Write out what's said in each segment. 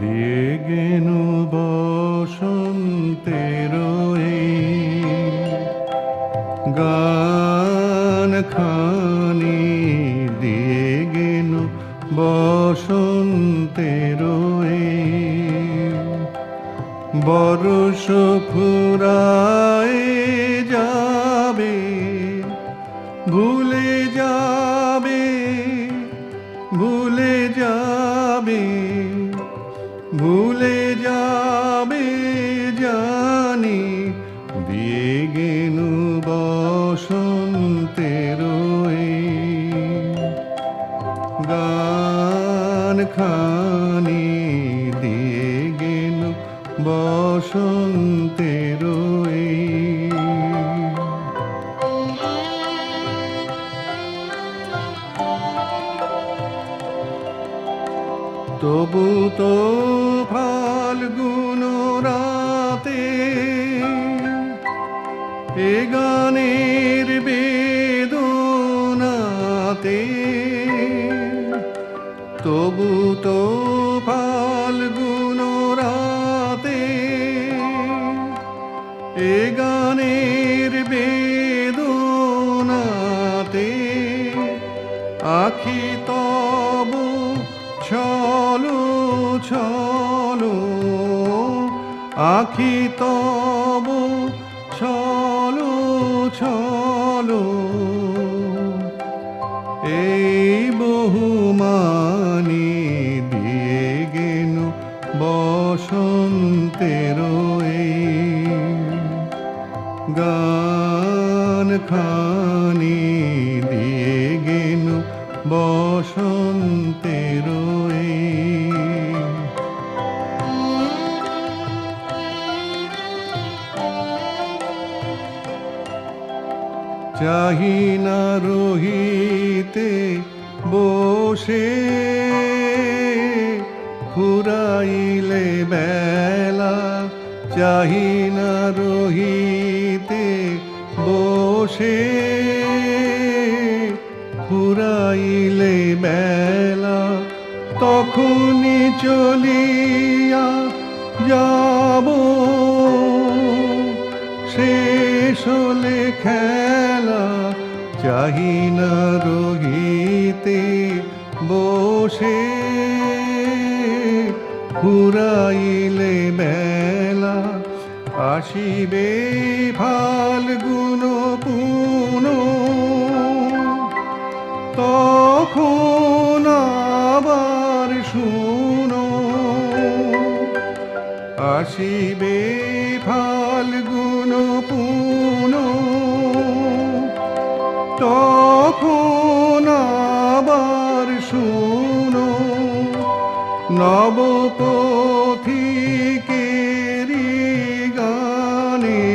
দিয়ে গেনু বসন্তের গান খানি, দিয়ে গেনু বসন্তের বরষ ফুরায় যাবে, ভুলে যাবে, ভুলে যাবে, ভুলে যাবে জানি, দিয়ে গেনু বসন্তের গান খানি, দিয়ে গেনু বসন্তের তবু তো ফাল্গুন রাতে এ গানের বেদনাতে, তবু তো ফাল্গুন রাতে এ গানের বেদনাতে আখি তবু ছলো ছলো, আখি তবু ছলো ছলো, এই বহুমানি দিয়ে গেনু বসন্তের গান খানি, দিয়ে গেনু বসন্তের চাহি না রহিতে বসে, ফুরাইলে বেলা, চাহি না রহিতে বসে, ফুরাইলে বেলা, তখনই চলিয়া যাব, শেষ হলে খেলা, চাহি না রহিতে বসে, ফুরাইলে বেলা, আসিবে ফাল্গুন পুন, তখন আবার শুনো, আসিবে ফাল্গুন পুন, তখন আবার শুনো, নব পথিকেরি গানে,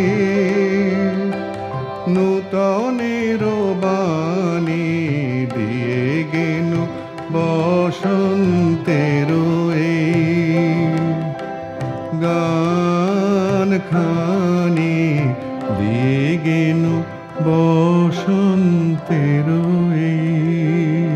নূতনের বাণী, দিয়ে গেনু বসন্তের গান খানি, দিয়ে গেনু বসন্তের